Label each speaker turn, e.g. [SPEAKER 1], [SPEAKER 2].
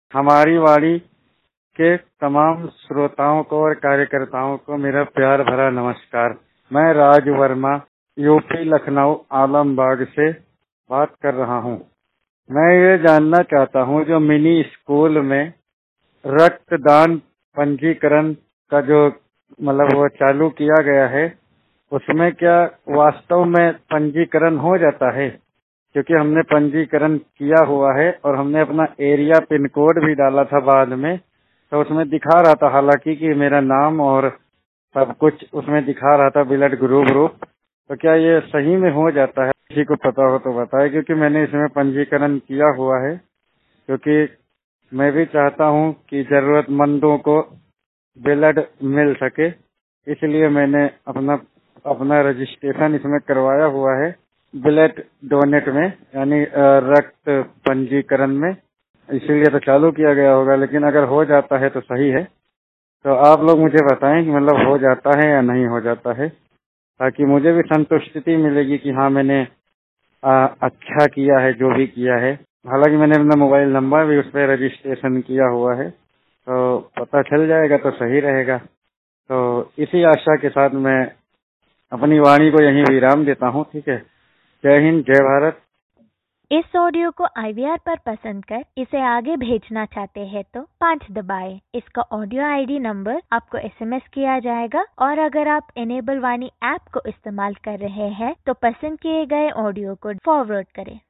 [SPEAKER 1] हमारी वाणी के तमाम श्रोताओं को और कार्यकर्ताओं को मेरा प्यार भरा नमस्कार। मैं राज वर्मा यूपी लखनऊ आलमबाग से बात कर रहा हूँ। मैं ये जानना चाहता हूँ, जो मिनी स्कूल में रक्तदान पंजीकरण का जो वो चालू किया गया है, उसमें क्या वास्तव में पंजीकरण हो जाता है? क्योंकि हमने पंजीकरण किया हुआ है और हमने अपना एरिया पिन कोड भी डाला था बाद में, तो उसमें दिखा रहा था हालांकि कि मेरा नाम और सब कुछ उसमें दिखा रहा था, ब्लड ग्रुप। तो क्या ये सही में हो जाता है? किसी को पता हो तो बताए, क्योंकि मैंने इसमें पंजीकरण किया हुआ है। क्योंकि मैं भी चाहता हूँ कि जरूरतमंदों को ब्लड मिल सके, इसलिए मैंने अपना अपना रजिस्ट्रेशन इसमें करवाया हुआ है, ब्लड डोनेट में, यानी रक्त पंजीकरण में। इसीलिए तो चालू किया गया होगा, लेकिन अगर हो जाता है तो सही है। तो आप लोग मुझे बताएं कि हो जाता है या नहीं हो जाता है, ताकि मुझे भी संतुष्टि मिलेगी कि हाँ मैंने अच्छा किया है जो भी किया है। हालांकि मैंने अपना मोबाइल नंबर भी उस पर रजिस्ट्रेशन किया हुआ है, तो पता चल जाएगा तो सही रहेगा। तो इसी आशा के साथ मैं अपनी वाणी को यहीं विराम देता हूँ। ठीक है, जय हिंद, जय भारत।
[SPEAKER 2] इस ऑडियो को IVR पर पसंद कर इसे आगे भेजना चाहते हैं तो 5 दबाएं। इसका ऑडियो ID नंबर आपको SMS किया जाएगा, और अगर आप इनेबल वाणी ऐप को इस्तेमाल कर रहे हैं तो पसंद किए गए ऑडियो को फॉरवर्ड करें।